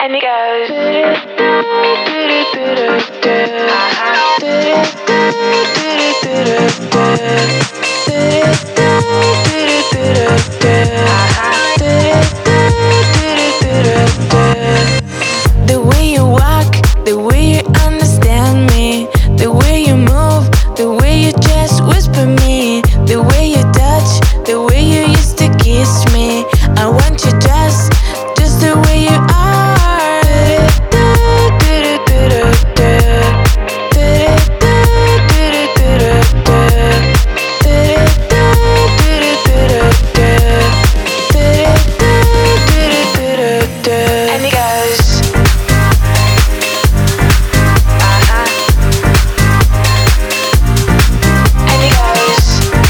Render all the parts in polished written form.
And it the way you walk, the way you understand me, the way you move, the way you just whisper me, the way you touch, the way you used to kiss me. I want you just the way you are. And it goes. And it goes.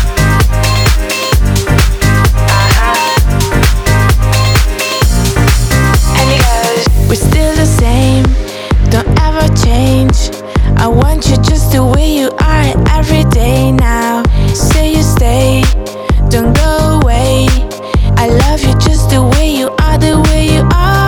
And it goes. We're still the same, don't ever change. I want you just the way you are every day now. Say you stay, don't go away. I love you just the way you are, the way you are.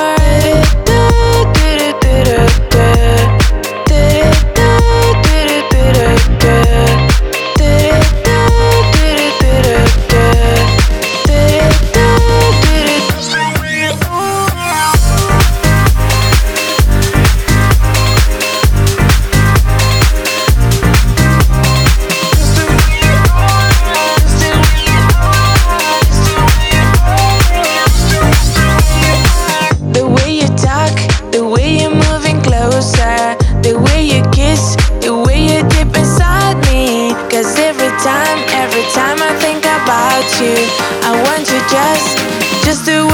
The way you talk, the way you're moving closer, the way you kiss, the way you dip inside me. 'Cause every time I think about you, I want you just the